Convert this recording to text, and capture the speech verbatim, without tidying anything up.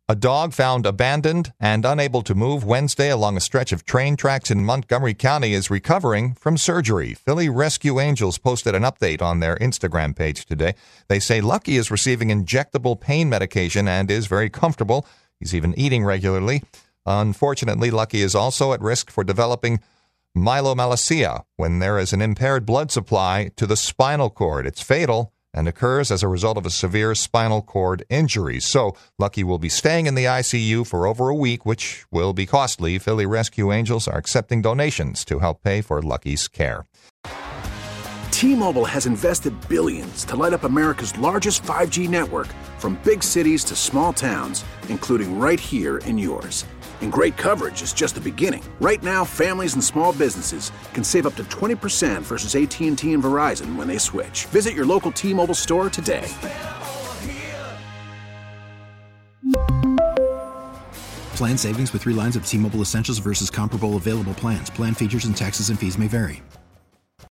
A dog found abandoned and unable to move Wednesday along a stretch of train tracks in Montgomery County is recovering from surgery. Philly Rescue Angels posted an update on their Instagram page today. They say Lucky is receiving injectable pain medication and is very comfortable. He's even eating regularly. Unfortunately, Lucky is also at risk for developing myelomalacia when there is an impaired blood supply to the spinal cord. It's fatal and occurs as a result of a severe spinal cord injury. So Lucky will be staying in the I C U for over a week, which will be costly. Philly Rescue Angels are accepting donations to help pay for Lucky's care. T-Mobile has invested billions to light up America's largest five G network, from big cities to small towns, including right here in yours. And great coverage is just the beginning. Right now, families and small businesses can save up to twenty percent versus A T and T and Verizon when they switch. Visit your local T-Mobile store today. Plan savings with three lines of T-Mobile Essentials versus comparable available plans. Plan features and taxes and fees may vary.